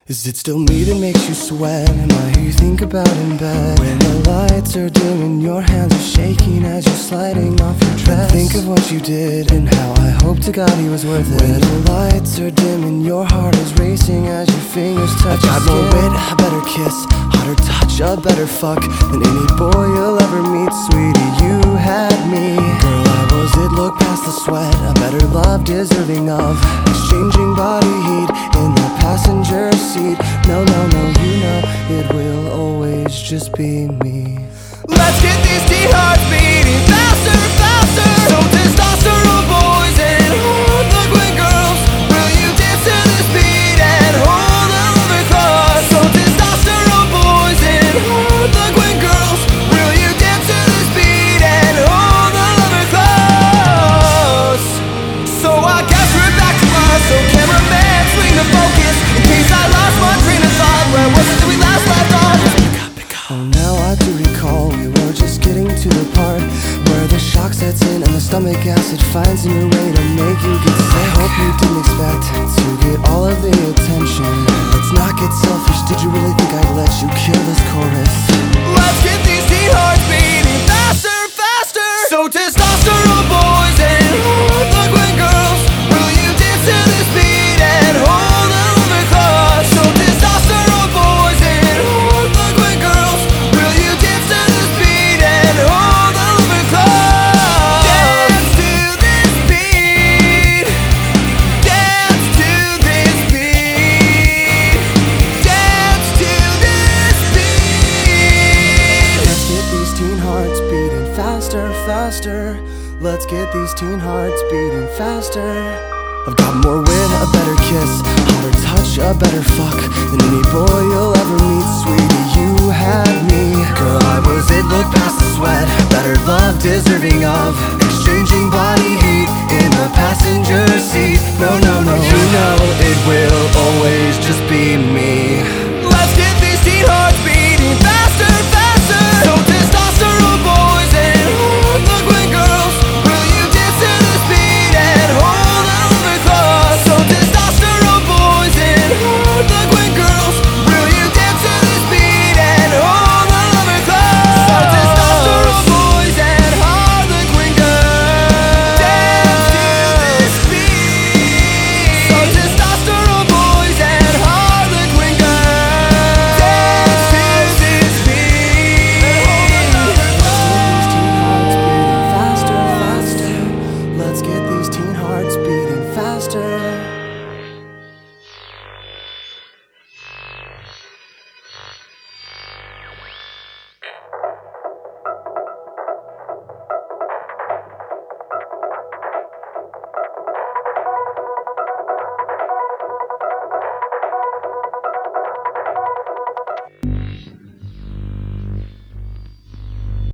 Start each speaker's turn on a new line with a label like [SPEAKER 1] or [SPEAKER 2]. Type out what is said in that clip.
[SPEAKER 1] Is it still me that makes you sweat? Am I who you think about in bed? When the lights are dim and your hands are shaking as you're sliding off your dress, think of what you did and how I hope to God he was worth it. When the lights are dim and your heart is racing as your fingers touch your skin. I got more wit, a better kiss, hotter touch, a better fuck than any boy you'll ever meet, sweetie, you had me. Girl, I was it, look past the sweat, a better love deserving of exchanging body heat in the passenger seat. No, no, no, you know it will always just be me.
[SPEAKER 2] Let's get these teen hearts beating faster, faster. So testosterone boys and hard liquid girls, will you dance to this beat and hold a lover close? So testosterone boys and hard liquid girls, will you dance to this beat and hold a lover close? So I guess we're back to us. So cameraman, swing the focus in case I lost my train of thought. Where was it that we last left off?
[SPEAKER 1] Oh, now I do recall we were just getting to the part where the shock sets in and the stomach acid finds a new way to make you get sick. I hope you didn't expect to get all of the attention. Let's not get selfish, did you really think I'd let you kill this chorus?
[SPEAKER 2] Let's get these teen hearts beating faster, faster. So testosterone boys and hard liquid girls, will you dance to this beat and hold a lover close? So testosterone boys and hard liquid girls, will you dance to this beat and hold a lover close? Dance to this beat. Dance to this beat. Dance to this beat.
[SPEAKER 1] Let's get these teen hearts beating faster, faster. Let's get these teen hearts beating faster. I've got more wit, a better kiss, hotter touch, a better fuck than any boy you'll ever meet, sweetie, you had me. Girl, I was it, look past the sweat, better love deserving of exchanging body heat in the passenger seat. No, no, no, you know it will always